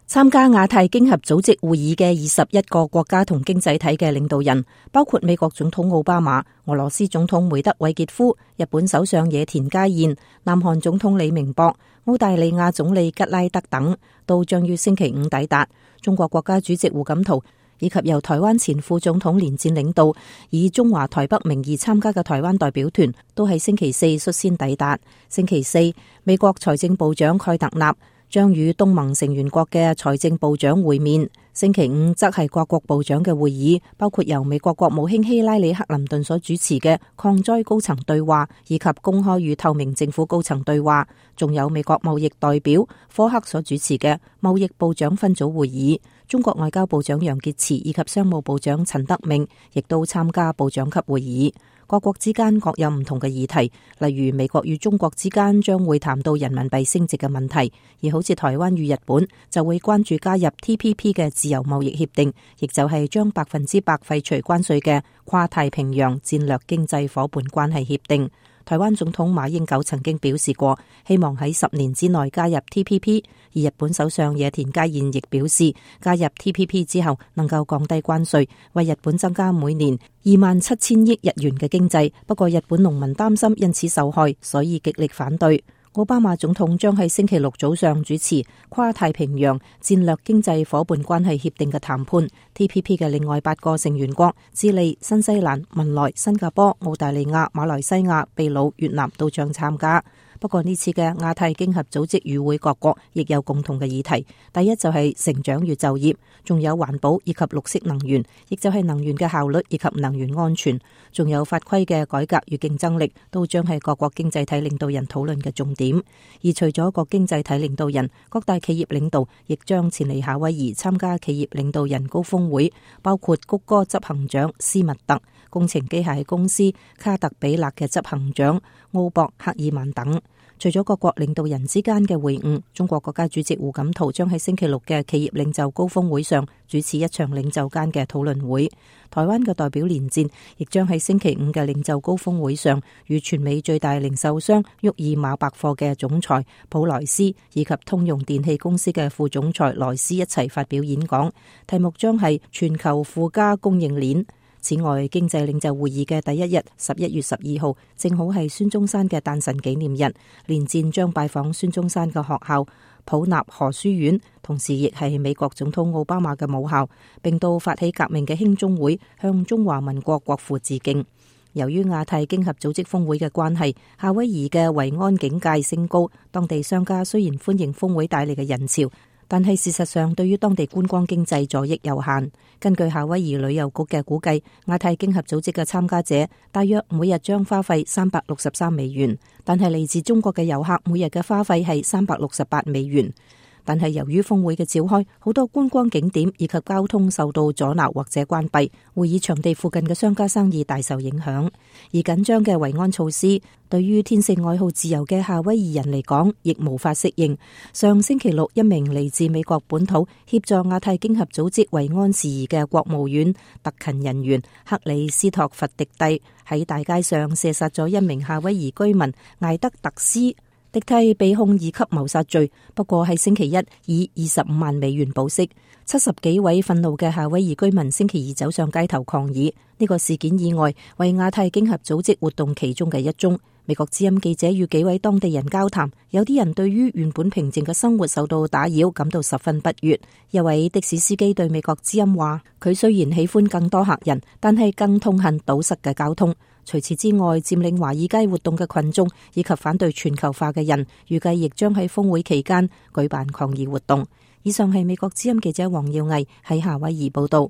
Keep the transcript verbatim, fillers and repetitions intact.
參加亞太經合組織會議嘅二十一個國家同經濟體嘅領導人，包括美國總統奧巴馬、俄羅斯總統梅德韋傑夫、日本首相野田佳彥、南韓總統李明博、澳大利亞總理吉拉德等，都將於星期五抵達。中國國家主席胡錦濤以及由台灣前副總統連戰領導，以中華台北名義參加嘅台灣代表團，都喺星期四率先抵達。星期四，美國財政部長蓋特納將與東盟成員國嘅財政部長會面。星期五則係各國部長嘅會議，包括由美國國務卿希拉里克林頓所主持嘅抗災高層對話，以及公開與透明政府高層對話，仲有美國貿易代表科克所主持嘅貿易部長分組會議。中國外交部長楊潔篪以及商務部長陳德明亦都參加部長級會議。各國之間各有唔同嘅議題，例如美國與中國之間將會談到人民幣升值嘅問題，而好似台灣與日本就會關注加入 T P P 嘅自由貿易協定，亦就係將百分之百廢除關稅嘅跨太平洋戰略經濟夥伴關係協定。台灣總統馬英九曾經表示過，希望喺十年之內加入 T P P， 而日本首相野田佳彥亦表示，加入 T P P 之後能夠降低關稅，為日本增加每年二萬七千億日元嘅經濟。不過日本農民擔心因此受害，所以極力反對。奧巴馬總統將喺星期六早上主持跨太平洋戰略經濟夥伴關係協定嘅談判。T P P 嘅另外八個成員國智利、新西蘭、文萊、新加坡、澳大利亞、馬來西亞、秘魯、越南都將參加。不過呢次嘅亞太經合組織與會各國亦有共同嘅議題，第一就係成長與就業，仲有環保以及綠色能源，亦就係能源嘅效率以及能源安全，仲有法規嘅改革與競爭力，都將係各國經濟體領導人討論嘅重點。而除咗各經濟體領導人，各大企業領導亦將前嚟夏威夷參加企業領導人高峰會，包括谷歌執行長斯密特、工程機械公司卡特彼勒嘅執行長奧博克爾曼等。除咗各國領導人之間嘅會晤，中國國家主席胡錦濤將喺星期六嘅企業領袖高峰會上主持一場領袖間嘅討論會。台灣嘅代表連戰亦將喺星期五嘅領袖高峰會上與全美最大零售商沃爾瑪百貨嘅總裁普萊斯以及通用電氣公司嘅副總裁萊斯一齊發表演講，題目將係全球附加供應鏈。此外，經濟領袖會議嘅第一日，十一月十二號，正好係孫中山嘅誕辰紀念日。連戰將拜訪孫中山嘅學校普納河書院，同時亦係美國總統奧巴馬嘅母校，並到發起革命嘅興中會向中華民國國父致敬。由於亞太經合組織峰會嘅關係，夏威夷嘅維安警戒升高，當地商家雖然歡迎峰會帶嚟嘅人潮，但係事實上對於當地觀光經濟助益有限。根據夏威夷旅遊局嘅估計，亞太經合組織嘅參加者大約每日將花費三百六十三美元，但係嚟自中國嘅遊客每日嘅花費係三百六十八美元。但係由於峰會嘅召開，好多觀光景點以及交通受到阻撓或者關閉，會議場地附近嘅商家生意大受影響。而緊張嘅維安措施對於天性愛好自由嘅夏威夷人嚟講，亦無法適應。上星期六，一名嚟自美國本土協助亞太經合組織維安事宜嘅國務院特勤人員克里斯托弗迪蒂喺大街上射殺咗一名夏威夷居民艾德特斯。迪蒂被控二級謀殺罪，不過喺星期一以二十五萬美元保釋。七十幾位憤怒嘅夏威夷居民星期二走上街頭抗議。呢個事件意外為亞太經合組織活動其中嘅一宗。美國之音記者與幾位當地人交談，有啲人對於原本平靜嘅生活受到打擾感到十分不悅。一位的士司機對美國之音話，佢雖然喜歡更多客人，但係更痛恨堵塞嘅交通。除此之外，佔領華爾街活動嘅群眾以及反對全球化嘅人，預計亦將喺峰會期間舉辦抗議活動。以上係美國之音記者黃耀毅喺夏威夷報道。